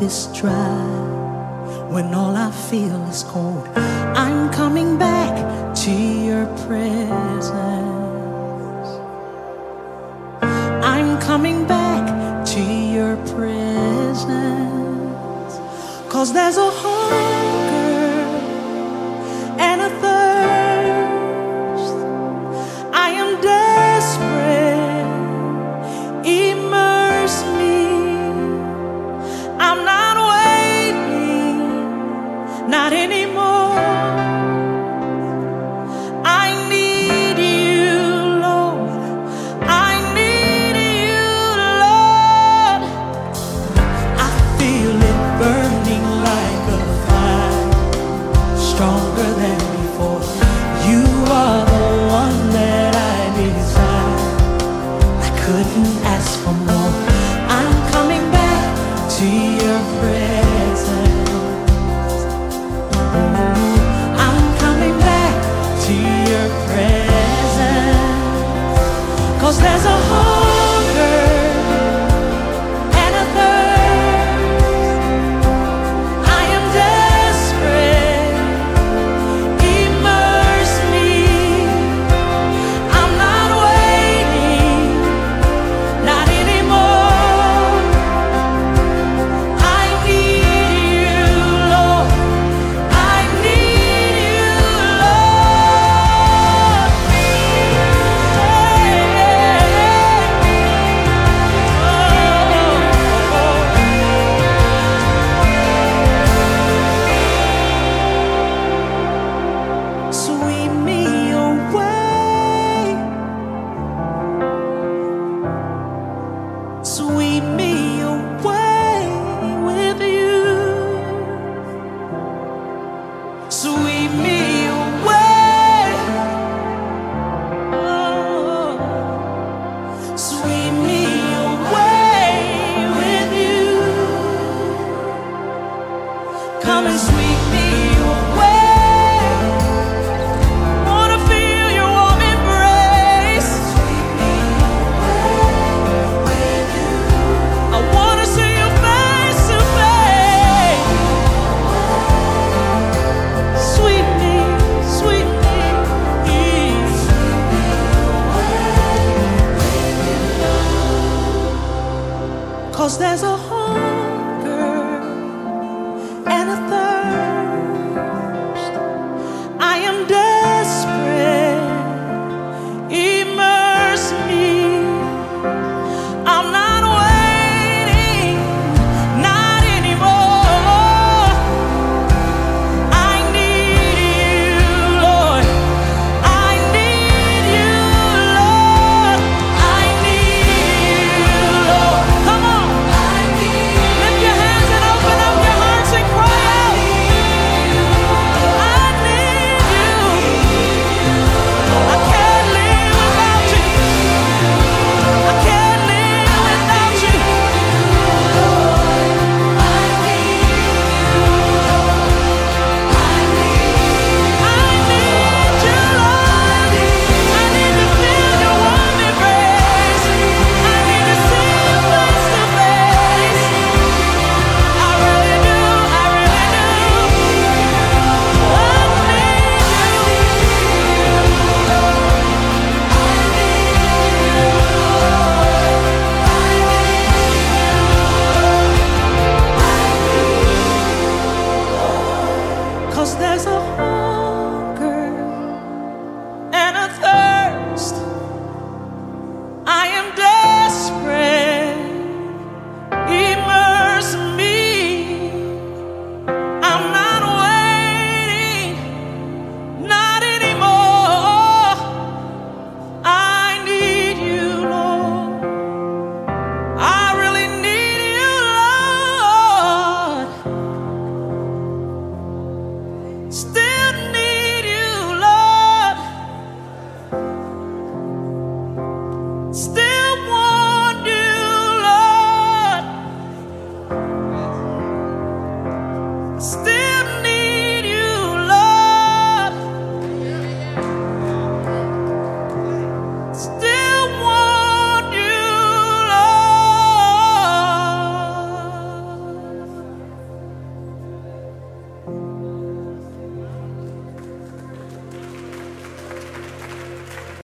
is dry, when all I feel is cold, I'm coming back to your presence. I'm coming back to your presence. 'Cause there's a hunger and a thirst. I am desperate. Immerse me. I'm not waiting, not anymore. I need you, Lord. I need you, Lord. I feel it burning like a fire, stronger than before. You are the one that I desire. I couldn't ask for more. I'm coming back to your presence. I'm coming back to your presence. 'Cause there's a hunger and a thirst. I am desperate. Immerse me. I'm not waiting, not anymore. I need you, Lord. I need you, Lord. Sweep me away. Sweep me away with you. Sweep me away. Oh, sweep me away with you. Come and sweep me away. Wanna feel your warm embrace. Sweep me away with you. I wanna see you face to face. Sweep me, sweep me, sweep me away with you. 'Cause there's a hunger and a thirst. I am desperate. Immerse me. I'm not waiting, not anymore. I need you, Lord. I need you, Lord. I need you, Lord. Come on. Lift your hands and open up your hearts and cry out. I need you. I can't live without you. I can't live without you. I need you. I need you, Lord. I need to feel your warm embrace. I need to see you face to face. I really do. I really do. I need you. 'Cause there's a hunger and a thirst. I am desperate. Immerse me. I'm not waiting, not anymore. I need you, Lord. I really need you, Lord. Still need you, Lord. Still